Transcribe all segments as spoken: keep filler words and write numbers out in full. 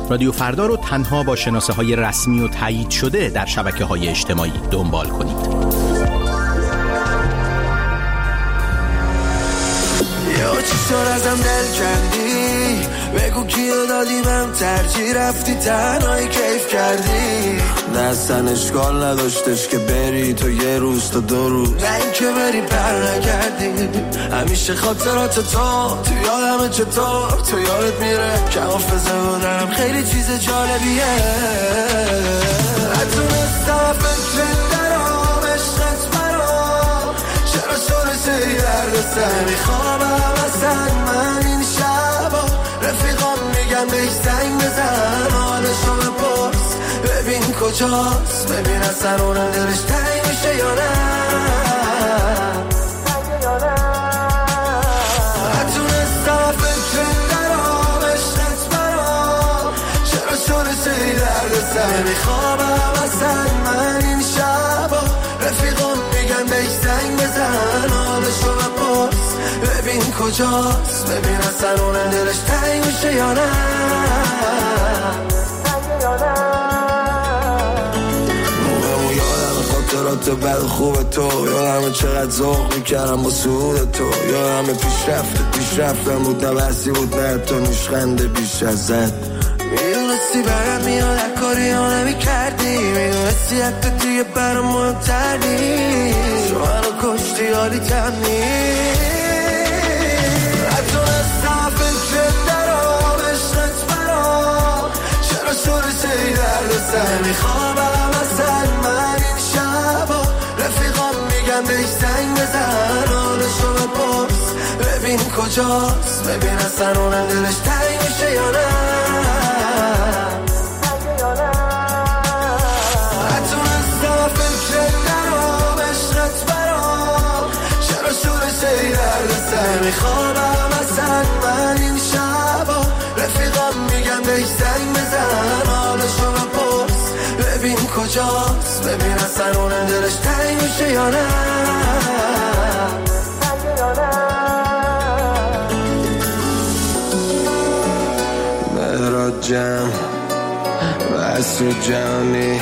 رادیو فردا رو تنها با شناسه های رسمی و تایید شده در شبکه های اجتماعی دنبال کنید. یا چی شد ازم دل کردی، بگو کیو دادی من ترجیح رفتی تنهایی کیف کردی. دستن اشکال نداشتش که بری تو یه روز تا دو روز، نه این که بری پر نکردی. همیشه خاطرات تو تو یادمه چطور تو یادت میره که حافظه بودنم خیلی چیز جالبیه. نتونستم فکر درام عشقت برام، چرا شده سی درد سر میخوابم اصلا من این شبا. رفیقام میگن بهش زنگ بزن حالشو بپرس ببین کجاست، ببین اصلا اونم دلش تنگ میشه یا نه. نتونستم فکر درام عشقت برام، چرا شده سی درد سر میخوابم اصلا من این شبا. رفیقام میگن بهش زنگ بزن حالشو بپرس ببین کجاست، ببین اصلا اونم دلش تنگ میشه یا نه. موقعمو یادم خاطرات بد خوب تو، یادم چقدر ذوق میکردم با سود تو، یادم پیشرفت پیشرفتم بود نبرسی بود نه تو نوشخنده بیش ازت. میدونستی برم میاد کاری ها نمی کردی، میدونستی حتی دیگه برم مهمتر نیست، شو منو کشتی حالی تم نیست. نتونستم فکر درام عشقت برام، چرا شده سی درد سر میخوابم اصلا من این شبا. رفیقام میگن بهش زنگ بزن حالشو بپرس ببین کجاست، ببین اصلا اونم دلش تنگ میشه یا نه. نتونستم فکر درام عشقت برام، چرا شده سی درد سر میخوابم اصلا من این شبا. رفیقام میگن بهش زنگ بزن حالشو بپرس ببین کجاست، ببین اصلا اونم دلش تنگ میشه یا نه. مهراد جمع بسر جمعی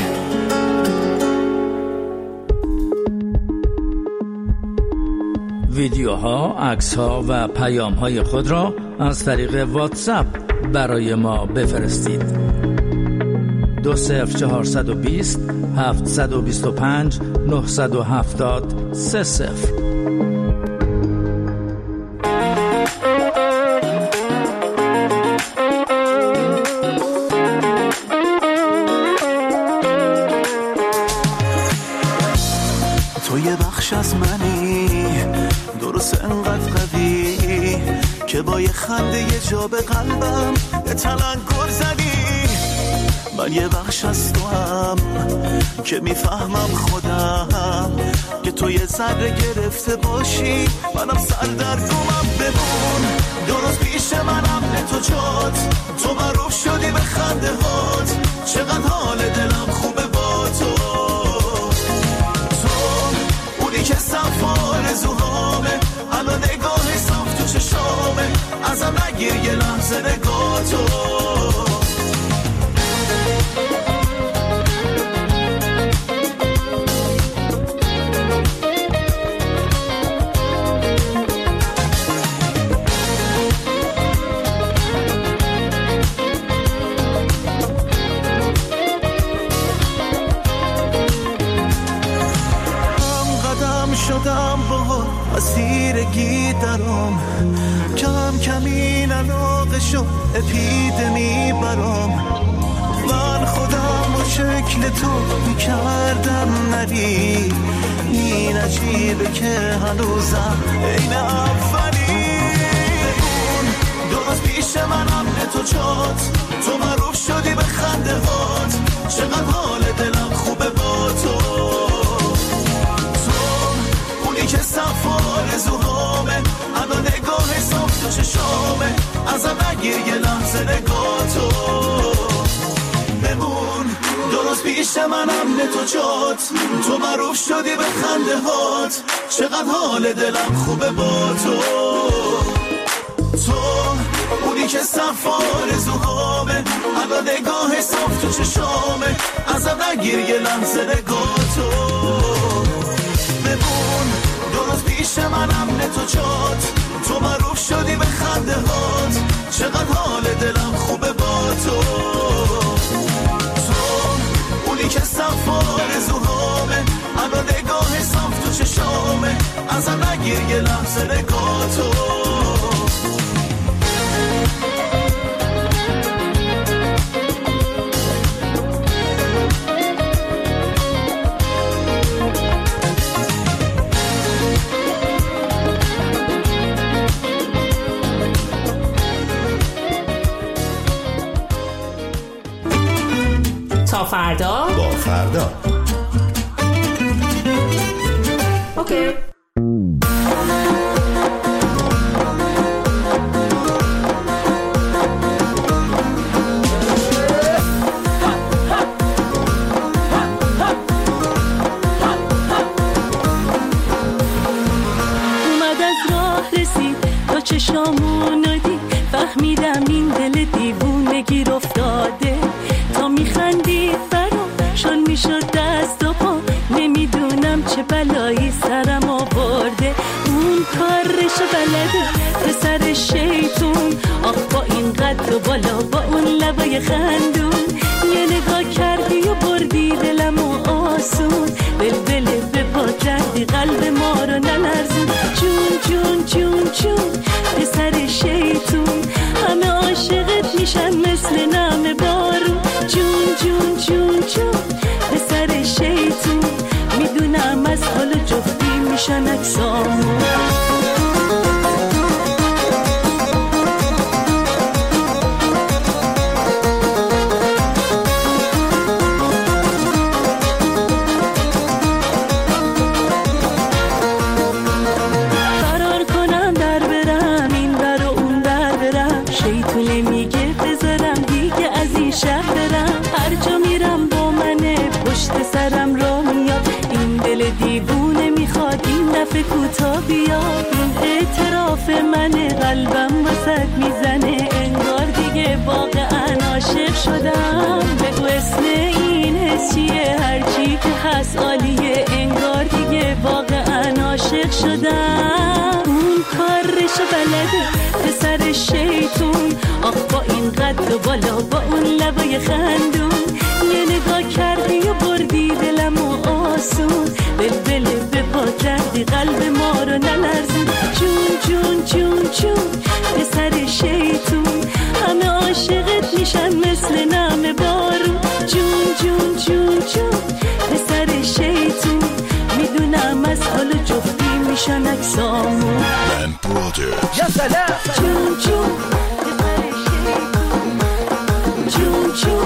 ویدیوها، عکس‌ها و پیام‌های خود را از طریق واتساپ برای ما بفرستید. دو صفر چهارصد و بیست هفتصد و بیست و پنج نهصد و هفتاد سه صفر. تو یه بخش از منی درست انقدر قوی که با یه خنده یه جا به قلبم یه تلنگر زدی. من یه بخش از تو هم که میفهمم خودم که تو یه ذره گرفته باشی منم سر در رومم بمون. درست پیش منم نه تو جات، تو معروف شدی به خنده هات، چقدر حال دلم خوبه با تو. که صف آرزوهامه الان نگاه صاف تو چشامه، ازم نگیر یه لحظه نگاه تو. شدم با اسیرگی درام، کم کم این علاقه شد اپیدمی برام. من خودم و شکل تو میکردم نری، این عجیبه که هنوزم این اولی. بگون درست پیش منم نه تو جات، تو معروف شدی به خنده هات، چقدر حال دلم خوبه با تو. که صف آرزوهامه الان نگاه صاف تو چشامه، ازم نگیر یه لحظه نگاه تو. بمون درست پیش منم نه تو جات، تو معروف شدی به خنده هات، چقدر حال دلم خوبه با تو. تو اونی که صف آرزوهامه، الان نگاه صاف تو چشامه، ازم نگیر یه لحظه نگاهتو. بمون دو روز پیش منم نتو چات، تو معروف شدی به خنده هات، چقدر حال دلم خوبه با تو. تو اونی که صف آرزوهامه، الان نگاه صاف تو چشامه، ازم نگیر یه لحظه نگاهتو. تا فردا با فردا. اوکی. چشامونو دید فهمیدم این دل دیوونگی افتاده، تا میخندید برام شل میشد دست و پا، نمیدونم چه بلایی سرم آورده. اون کارشو بلده پسر شیطون، آخ با این قد و بالا با اون لبای خندون، یه نگاه کردی و بردی دلمو آسون، بلبل به پا کردی قلب ما رو نلرزون. جون جون جون جون پسر شیطون، همه عاشقت میشن مثل نم بارون. جون جون جون جون پسر شیطون، میدونم از حال جفتی میشن اکسامون. کوتا بیا این اعتراف من، قلبم وسط میزنه انگار دیگه واقعا عاشق شدم. بگو اسم این حس چیه، هرچی که هست عالیه، انگار دیگه واقعا عاشق شدم. اون کارشو بلده پسر شیطون، آخ با این قد و بالا با اون لبای خندون، یه نگاه کردی و بردی دلمو آسون، بلبل به پا کردی قلب ما رو نلرزون. جون جون جون جون پسر شیطون، همه عاشقت میشن مثل نم بارون. جون جون جون جون پسر شیطون، میدونم از حال جفتی میشن اکسامون. یا سلام. جون جون پسر شیطون، جون جون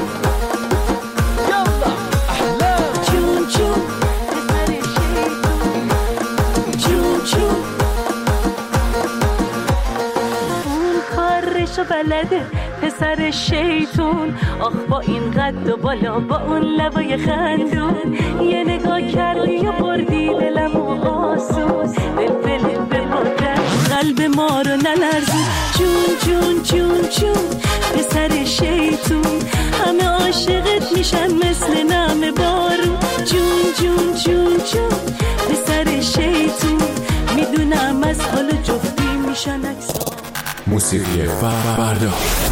بلده پسر شیطون، آخ با این قد و بالا با اون لبای خندون، یه نگاه کردی و بردی دلمو آسون، بلبل به پاکر قلب ما رو نلرزون. جون جون جون جون پسر شیطون، همه عاشقت میشن مثل نم بارون. جون جون جون جون پسر شیطون، میدونم از حال جفتی میشن اکسان. موسیقی فردا.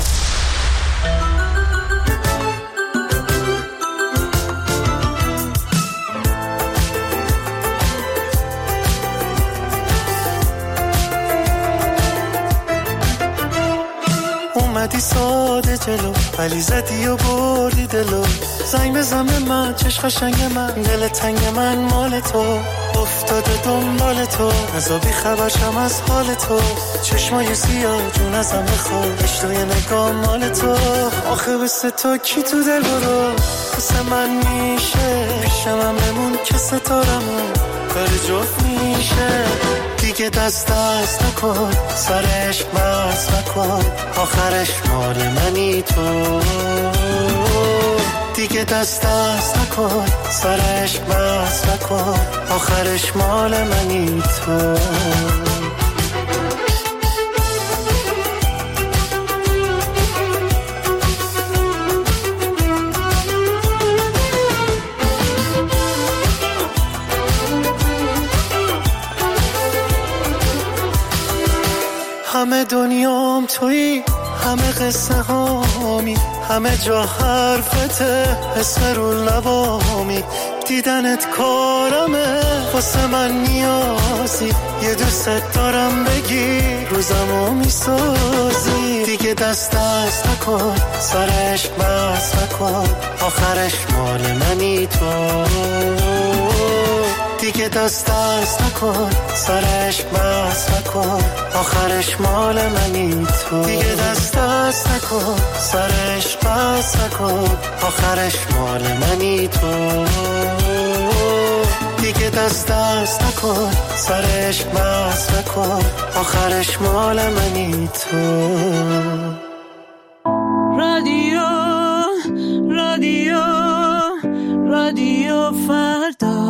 اومدی ساده جلو ولی زدی و بردی دلو، زنگ بزن به من چش قشنگ من، دل تنگ من مال تو، افتاده دنبال تو، ازا بی خبرشم از حال تو، چشمای سیاه جون ازم بخواد، اشتای نگاه مال تو، آخه بسه تو کی تو دل برو، بسه من میشه، پیشم هم بمون که ستارمون داره جفت میشه، دیگه دست دست نکن، سرش مست نکن، آخرش مال منی تو، دیگه دست دست نکن، سرش مست نکن، آخرش مال منی تو. همه دنیام تویی، همه قصه هامی، همه جا حرفته، اسم رو لبامی، دیدنت کارمه، واسه من نیازی، یه دوست دارم بگی روزمو میسازی. دیگه دست دست نکن، سر عشق بس نکن، آخرش مال منی تو. دیگه دست دست نکن، سر عشق بس نکن، آخرش مال منی تو. دیگه دست دست نکن، سر عشق بس نکن، آخرش مال منی تو. دیگه دست دست نکن، سر عشق بس نکن، آخرش مال منی تو. رادیو رادیو رادیو فردا.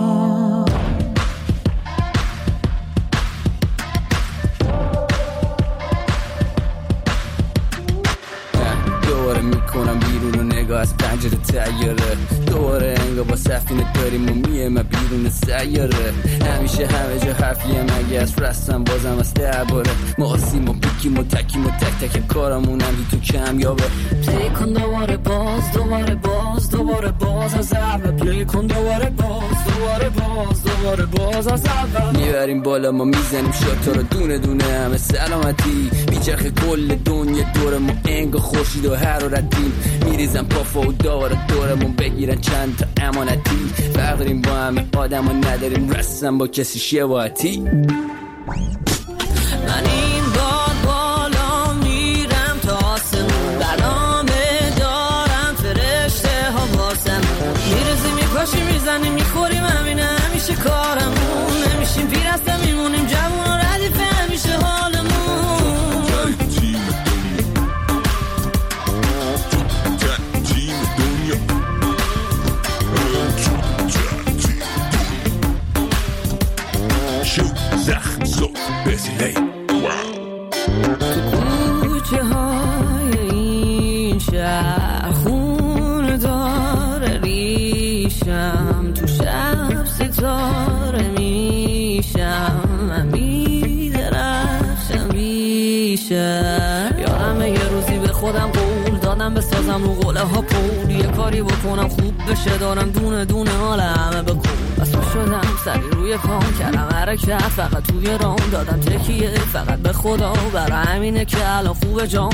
دوباره میکنم بیرون و نگاه از پنجره تیاره، دوباره انگار با سفینه داریم و میه و بیرون سیاره. همیشه همه جا حرفیه مگه از رستم بازم از درباره، ما آسیم و بیکیم و تکیم و تک تک کارمونم بی تو کمیابه. پلی کن دوباره باز دوباره باز دوباره باز از اول، پلی کن دوباره باز دوباره باز دوباره باز از اول. میبریم بالا ما میزنیم شاتا رو دونه دونه همه سلامتی، بیچرخ کل دنیا دور ما انگار خورشید و حرارتی. میریزم پافا و داره دورمون بگیرن چند تا امانتی، فرق داریم با همه آدم ها نداریم رسم با کسی شباهتی. من این باد بالا میرم تا آسمون، برنامه دارم فرشته ها واسم، میرزی میپاشی میزنی میخوریم همینه همیشه کارمون، نمیشیم پیر هستم میمونیم جوون و ردیفه همیشه حالمون. زخم زود بزیلی کوچه های این شهر خون داره ریشم، تو شب ستاره میشم، من میدرخشم بیشم. یادمه یه روزی به خودم قول دادم بسازم رو قوله ها پول، یه کاری بکنم خوب بشه دارم دونه دونه حال همه بکن. بسا شدم سری روی پام کردم حرکت، فقط توی رام دادم تکیه فقط به خدا، برای همینه که الان خوبه جام.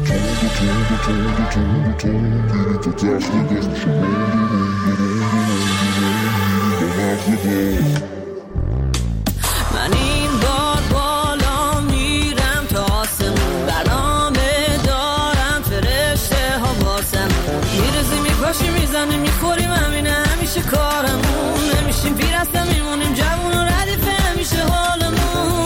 من این بار بالا میرم تا آسمون، برنامه دارم فرشته ها واسم، میرزی میپاشی میزنی میخوریم همینه همیشه کارمون، نمیشیم پیر هستم میمونیم جوون و ردیفه همیشه حالمون.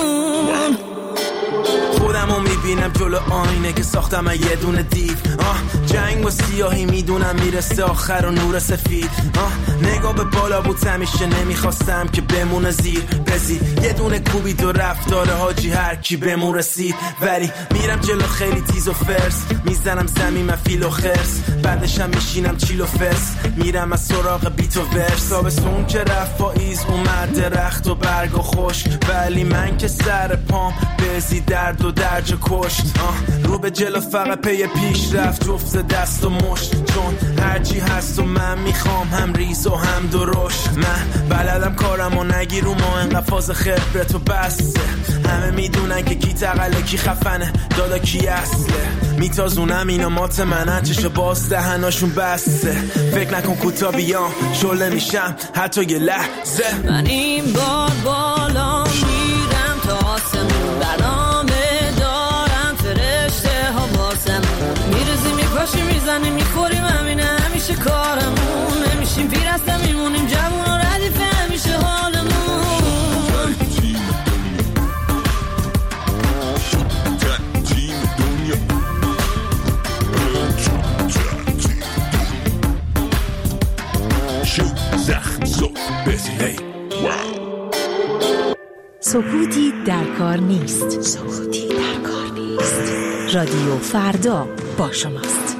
خودمو میبینم جلو آینه که ساختم یه دونه دیو، آه جنگ و سیاهی میدونم میرسه آخر و نور سفید، آه نگاه به بالا بود همیشه نمیخواستم که بمونه زیر بزی، یه دونه کوبید و رفتار حاجی هر کی بمون رسید، ولی میرم جلو خیلی تیز و فرس، میزنم زمین من فیل و خرس، بعدشم میشینم چیل و فرس، میرم از سراغ بیت و ورس. تابستون که رفت پاییز اومد درخت و برگ و خشک، ولی من که سر پام بزی درد و درج و کشت، آه رو به جلو فقط پی پیش رفت جفت دست و مشت، چون هرچی هست و من میخوام هم ریز و هم درشت. من بلدم کارم و نگیرو ما انقدر فاز خبرت و بسته، همه میدونن که کی تقله کی خفنه دادا کی اصله، میتازونم اینا مات منن چشو باز دهناشون بسته، فکر نکن کوتا بیام شله میشم حتی یه لحظه. من این بار بالا میرم تا آسمون، برنامه دارم فرشته ها واسم، میرزی میپاشی میزنی میخوریم همینه همیشه کارمون، نمیشیم پیر هستم میمونیم جوون و ردیفه همیشه حالمون. زخم زود بزیلی سکوتی در کار نیست. سکوتی در کار نیست. رادیو فردا با شماست.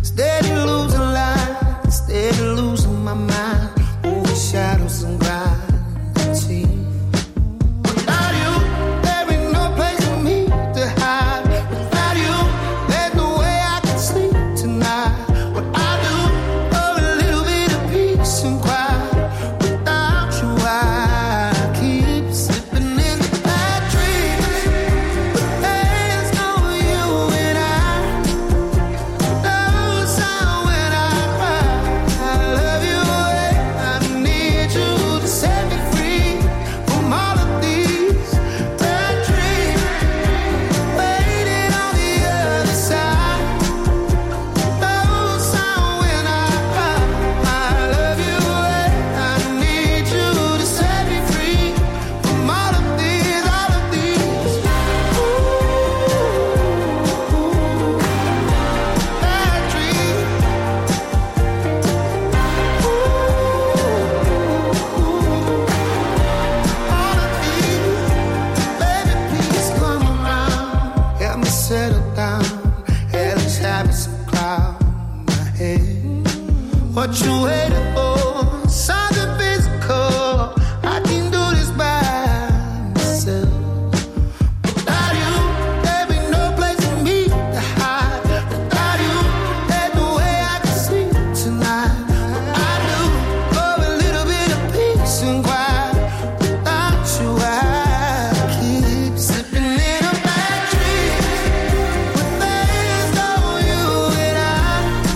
Steady losing life, steady losing my mind over shadows and gravity. Without you, there ain't no place for me to hide. Without you, there's no way I can sleep tonight. What I do, oh, a little bit of peace and quiet. Without you, I keep slipping into bad dreams. But there's no you and I. Those are when I cry. I love you and I need you to set me free from all of these bad dreams. Waiting on the other side. Those are when I cry. I love you and I need you to set me free from all of these, all of these. Ooh, bad dreams. All of these. Baby, please come around. Help me settle down. Hellish habits of cloud my head. What you waiting for? Something physical. I can do this by myself. Without you, there ain't no place for me to hide. Without you, there's no way I can sleep tonight. I do love a little bit of peace and quiet. Without you, I keep slipping in a bad dream. But there's no you and I.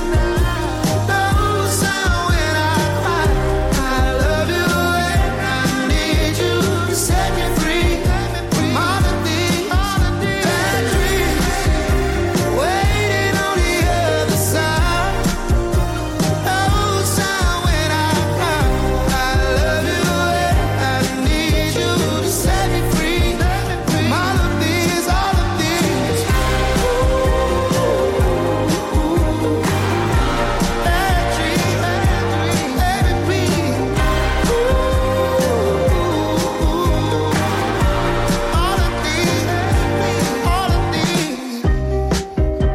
Those are when I cry. I love you and I need you to set me free from all of these bad dreams. Waiting on the other side. Those are when I cry. I love you and I need you to set me free from all of these, all of these. Bad dreams, baby, please. All of these, all of these.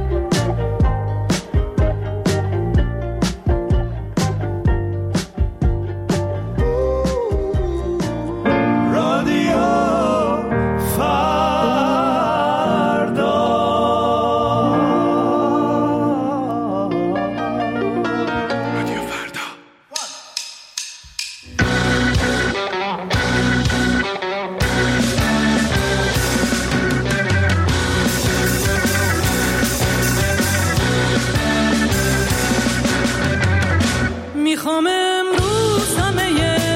رادیو فردا. رادیو فردا. میخوام امروز همه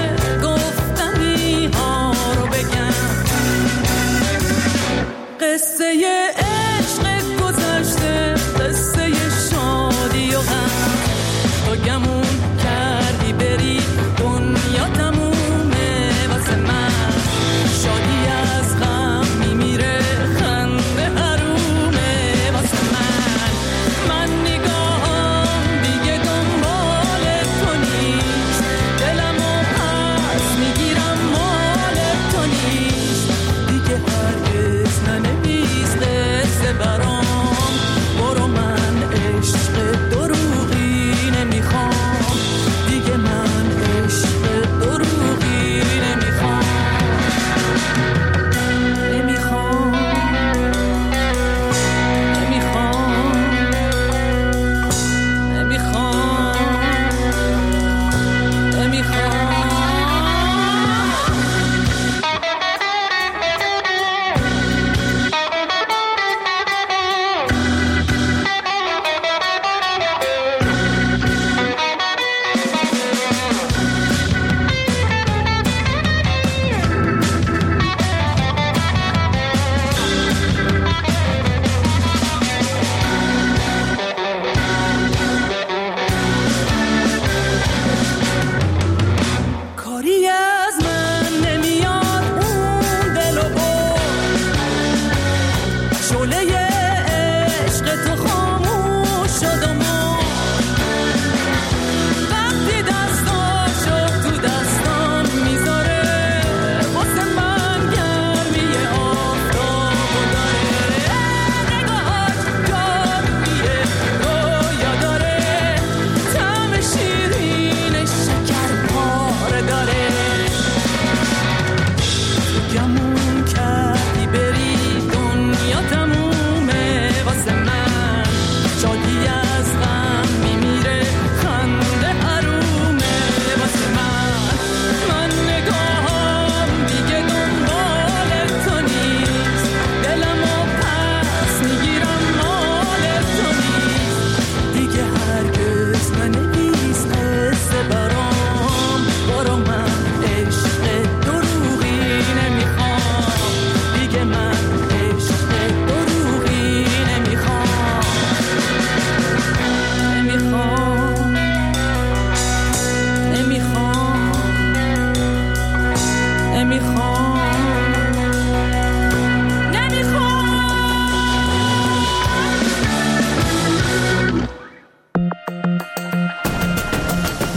گفتنی ها رو بگم، قصه عشق گذشته، قصه شادی و غم. تو گمون کردی بری، دنیا تمومه واسه من. شادی از غم میمیره، خنده حرومه واسه من. من نگاهم دیگه دنبال تو نیست، دلمو پس میگیرم مال تو نیست. دیگه هرگز ننویس قصه برام، برو من عشق دروغی نمیخوام.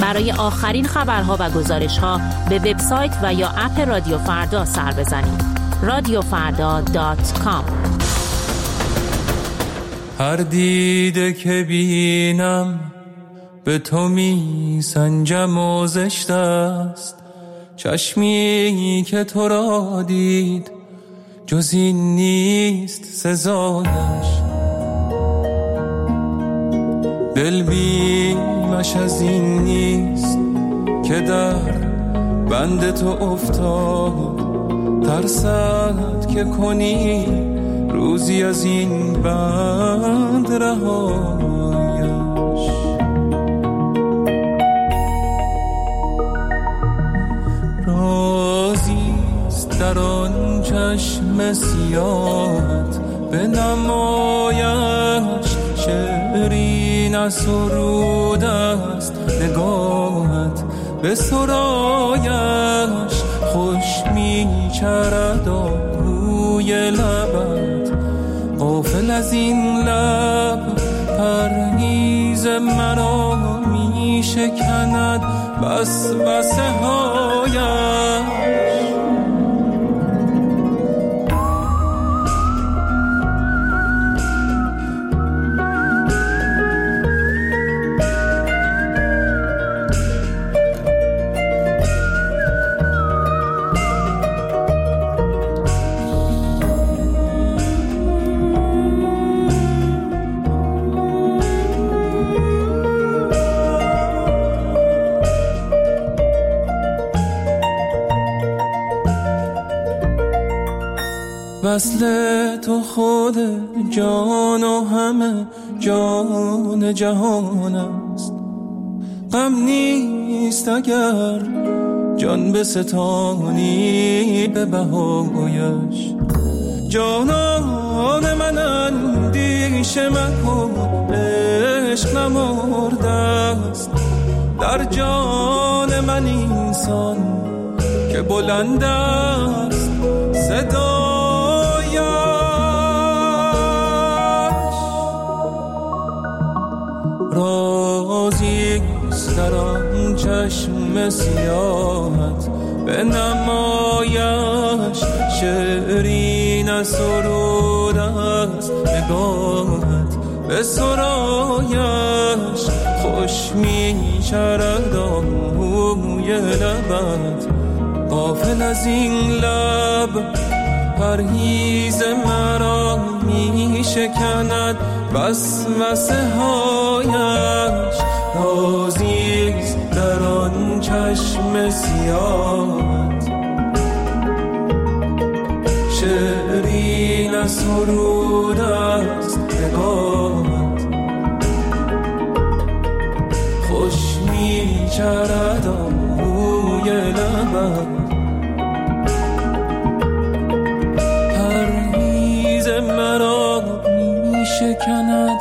برای آخرین خبرها و گزارش‌ها به وبسایت و یا اپ رادیو فردا سر بزنید. رادیو فردا دات کام. هر دیده که بینم به تو می سنجم و زشت است، چشمی که تو را دید جز این نیست سزایش، دل بیمش از این نیست که در بند تو افتاد، ترسد که کنی روزی از این بند رهایش. رازیست در آن چشم سیاهت بنمایش، شعری نسرود است نگاهت به سرایش، خوش می چرد آهوی لبت غافل از این لب، پرهیز مرا می شکند بس بسه هایش. وصل تو خود جان و همه جان جهان است، غم نیست اگر جان بستانی به بهایش. جانان من اندیشه مکن عشق نمرده است، در جان من اینسان که بلند است صدا. رازیست در آن چشم سیاهت بنمایش، شعری نسرود است نگاهت به سرایش، خوش می چرد آهوی لبت غافل از این لب، پرهیز مرا می شکند بس وسه هایش. رازیست در آن چشم سیاهت شعری نسرود است نگاهت، خوش می چرد آهوی لبت پرهیز مرا می شکند.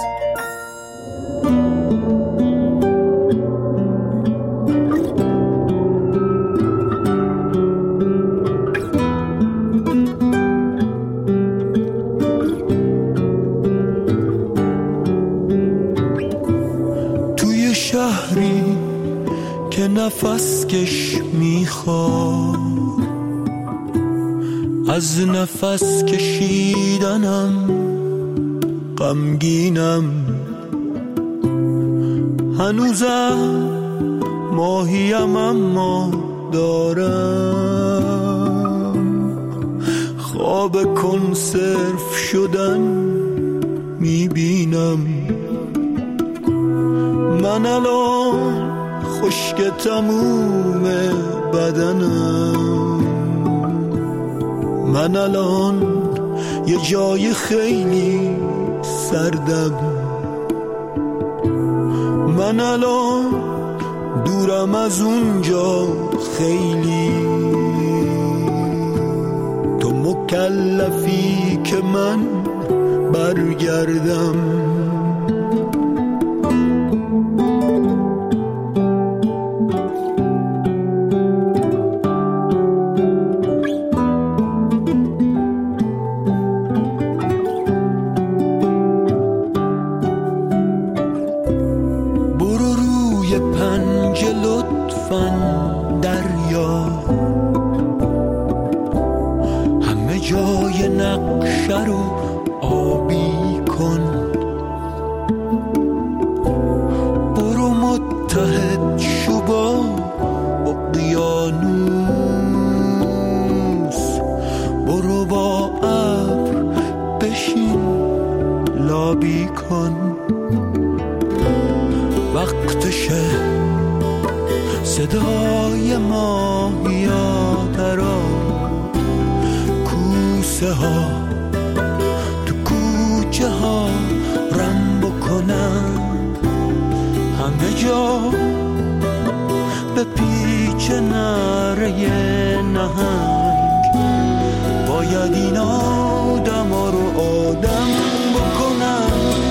توی شهری که نفس کش میخواد، از نفس کشیدنم غمگینم، هنوزم ماهیم اما دارم خواب کنسرو شدن میبینم. من الان خشک تموم بدنم، من الان یه جای خیلی سردم، من الان دورم از اونجا خیلی. تو مکلفی که من برگردم، توی پنجه لطفاً دریا، همه جای نقشه رو آبی کن. برو متحد شو با اقیانوس، برو با ابر بشین لابی کن. وقتشه صدای ماهیا درا، کوسه ها تو کوچه ها رم بکنن، همه جا به پیچ نره نهنگ. باید این آدم ها رو آدم بکنن.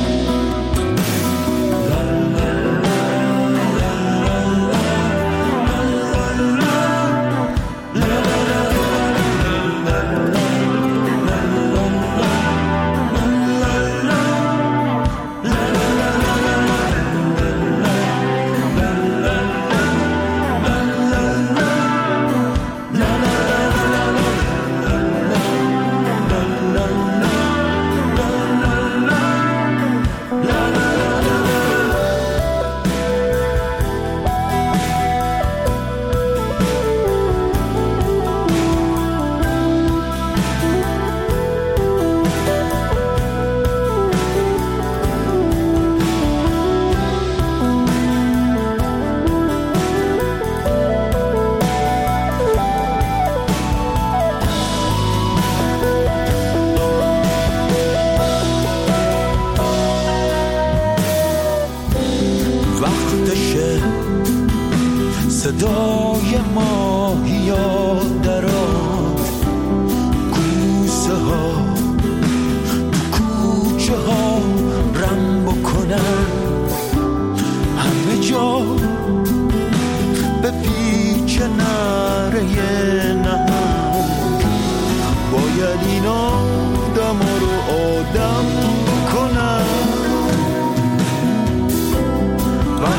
صدای ماهیا درات، کوسه ها تو کوچه ها رم بکنن، همه جا به پیچ نره نهنگ. باید این آدم ها رو آدم بکنن.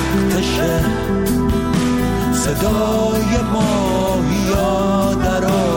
وقتشه صدای ماهیا درا،